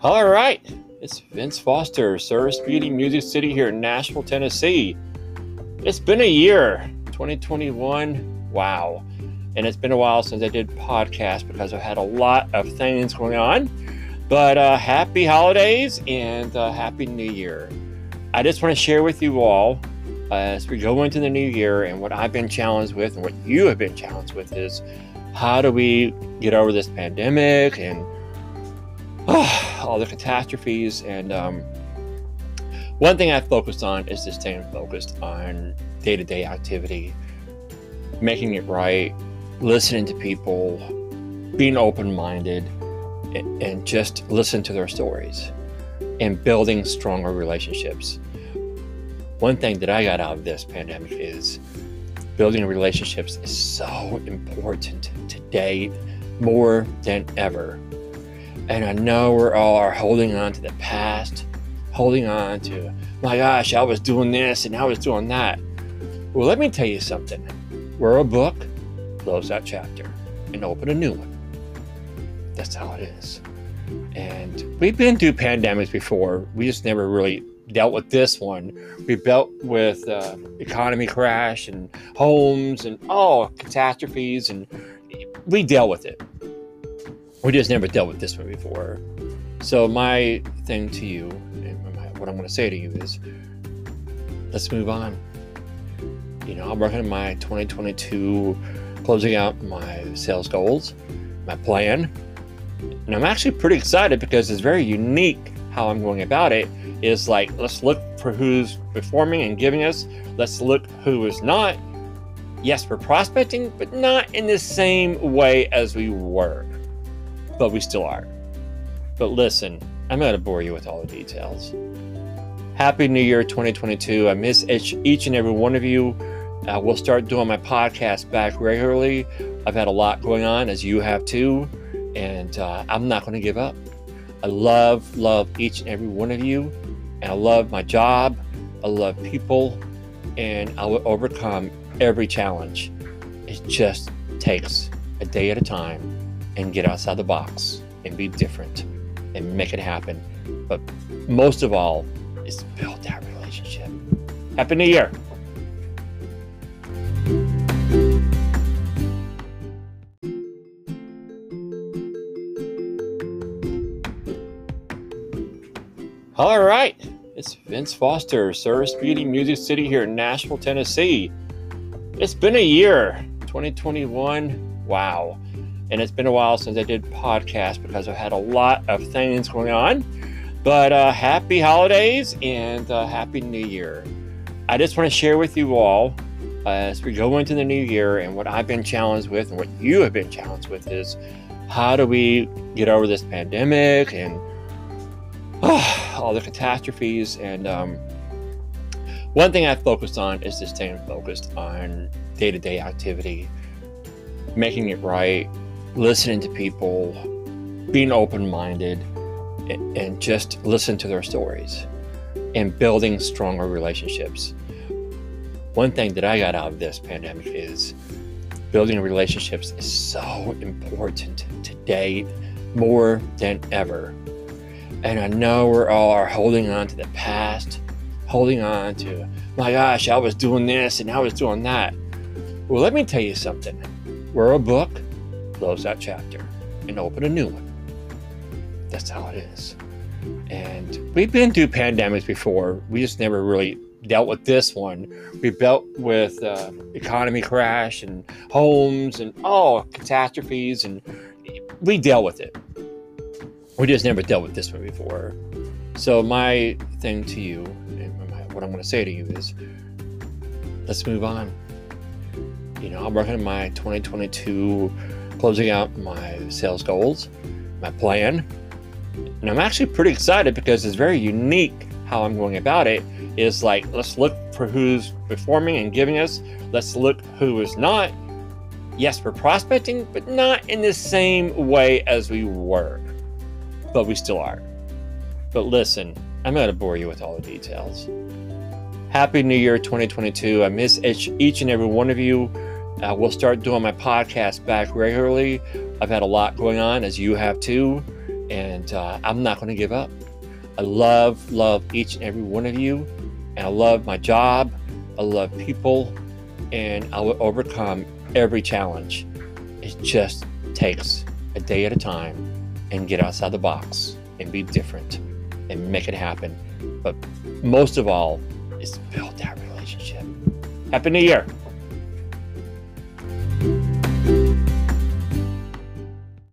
All right, it's Vince Foster, Service Beauty Music City here in Nashville, Tennessee. It's been a year, 2021. Wow. And it's been a while since I did podcasts because I've had a lot of things going on. But happy holidays and happy new year. I just want to share with you all as we go into the new year, and what I've been challenged with and what you have been challenged with is how do we get over this pandemic and all the catastrophes. And one thing I've focused on is just staying focused on day-to-day activity, making it right, listening to people, being open-minded, and just listen to their stories and building stronger relationships. One thing that I got out of this pandemic is building relationships is so important today more than ever. And I know we're all are holding on to the past, holding on to, my gosh, I was doing this and I was doing that. Well, let me tell you something. We're a book, close that chapter and open a new one. That's how it is. And we've been through pandemics before. We just never really dealt with this one. We dealt with economy crash and homes and catastrophes, and we dealt with it. We just never dealt with this one before. So my thing to you, and what I'm going to say to you is, let's move on. You know, I'm working on my 2022, closing out my sales goals, my plan. And I'm actually pretty excited because it's very unique how I'm going about it. Is like, let's look for who's performing and giving us. Let's look who is not. Yes, we're prospecting, but not in the same way as we were. But we still are. But listen, I'm not going to bore you with all the details. Happy New Year 2022. I miss each and every one of you. We'll start doing my podcast back regularly. I've had a lot going on, as you have too. And I'm not going to give up. I love each and every one of you. And I love my job. I love people. And I will overcome every challenge. It just takes a day at a time and get outside the box and be different and make it happen. But most of all is build that relationship. Happy New Year. All right, it's Vince Foster, Service Beauty Music City here in Nashville, Tennessee. It's been a year, 2021. Wow. And it's been a while since I did podcasts because I've had a lot of things going on. But happy holidays and happy new year. I just want to share with you all as we go into the new year, and what I've been challenged with and what you have been challenged with is how do we get over this pandemic and all the catastrophes. And one thing I've focused on is just staying focused on day-to-day activity, making it right, listening to people, being open-minded, and just listen to their stories and building stronger relationships. One thing that I got out of this pandemic is building relationships is so important today more than ever. And I know we're all are holding on to the past, holding on to, my gosh, I was doing this and I was doing that. Well, let me tell you something. We're a book, close that chapter and open a new one. That's how it is. And we've been through pandemics before. We just never really dealt with this one. We dealt with economy crash and homes and catastrophes, and we dealt with it. We just never dealt with this one before. So my thing to you, and what I'm going to say to you is, let's move on. You know, I'm working on my 2022, closing out my sales goals, my plan. And I'm actually pretty excited because it's very unique how I'm going about it. Is like, let's look for who's performing and giving us. Let's look who is not. Yes, we're prospecting, but not in the same way as we were. But we still are. But listen, I'm not going to bore you with all the details. Happy New Year 2022. I miss each and every one of you. We'll start doing my podcast back regularly. I've had a lot going on, as you have too. And I'm not going to give up. I love each and every one of you. And I love my job. I love people. And I will overcome every challenge. It just takes a day at a time and get outside the box and be different and make it happen. But most of all is build that relationship. Happy New Year.